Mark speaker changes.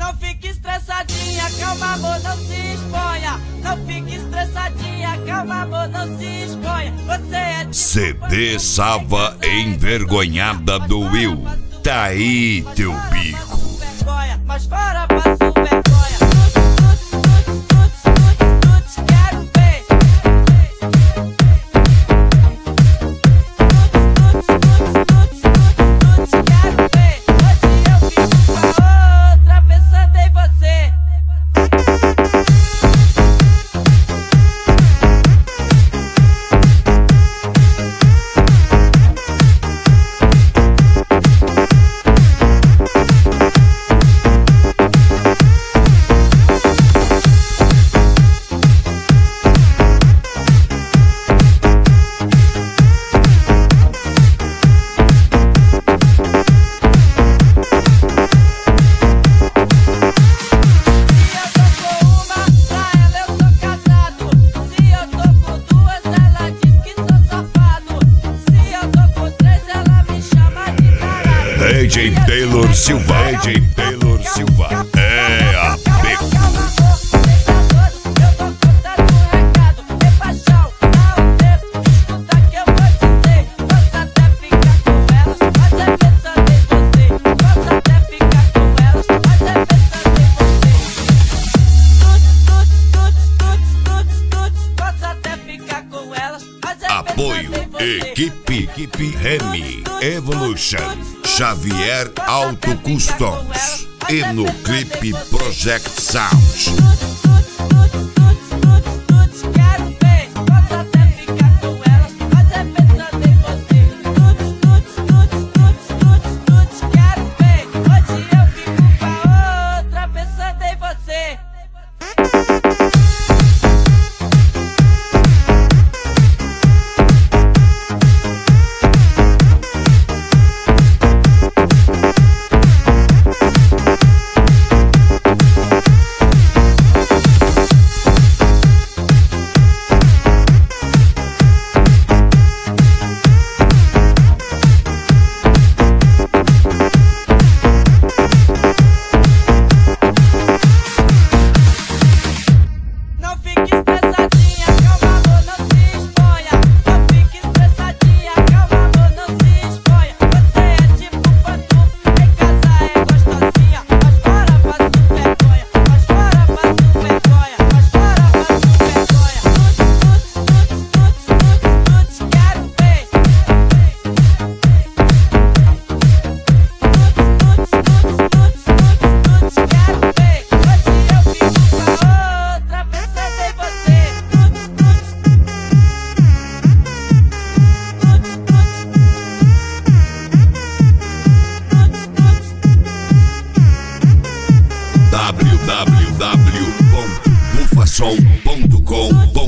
Speaker 1: Não fique estressadinha, calma amor, não se exponha. Não fique estressadinha, calma amor, não se exponha. Você é tipo
Speaker 2: CD Sava Envergonhada do Will. Tá aí teu bico.
Speaker 1: vergonha, mas fora passo vergonha. Quero ver. Quero ver. Hoje eu fico com a outra pensando em você.
Speaker 2: DJ Taylor Silva, DJ Taylor Silva, é a Beco. Apoio Equipe Remy Evolution Xavier Auto Customs e no clipe Project Sounds. www.bufasom.com